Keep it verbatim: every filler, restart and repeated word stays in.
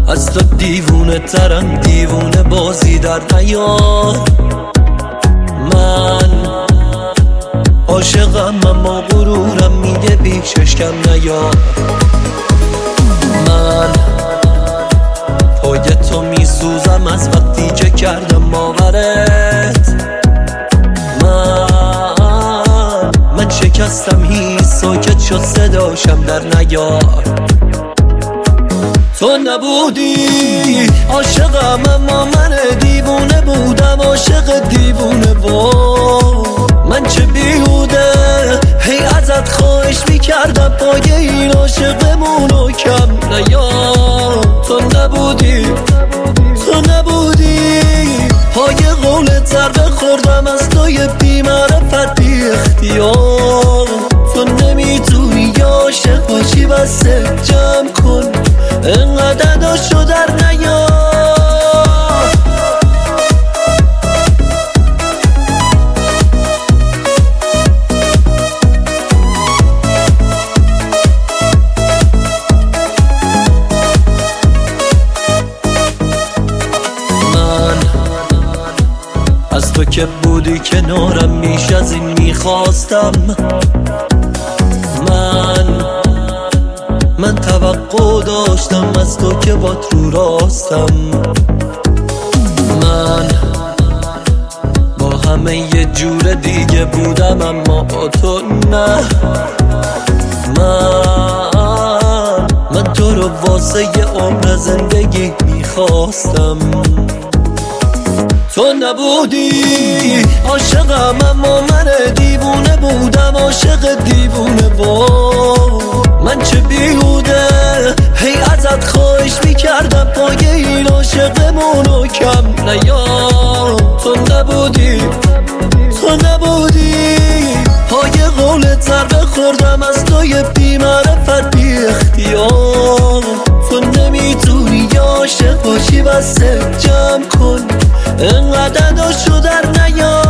از تو دیوونه ترم، دیوونه بازی در نیار. من عاشقم اما غرورم میگه بیشش کم نیار. من پای تو میسوزم از وقتی که کردم باورت. من من شکستم هیچ ساکت شد صداشم در نیار. تو نبودی عاشقم اما من دیوونه بودم، عاشق دیوونه با من چه بیهوده هی ازت خواهش میکردم پای این عاشقمونو کم نیار. تو نبودی تو نبودی پای قولت ضربه خوردم از توی بی‌معرفت بی اختیار. تو نمیتونی عاشق باشی بسه جمع کن انقدر داشو در نیار. من از تو که بودی کنارم میش از این میخواستم. من من توقع داشتم از تو که با تو راستم. من با همه یه جور دیگه بودم اما با تو نه. من من تو رو واسه یه عمر زندگی میخواستم. تو نبودی عاشقم اما من دیوونه بودم، عاشق دیوونه با من چه بیهوده هی ازت خواهش میکردم پای این عاشقمونو کم نیار. تو نبودی تو نبودی پای قولت ضربه خوردم از توی بی‌معرفت بی اختیار. تو نمیتونی عاشق باشی بسه جمع کن انقدر داشو در نیار.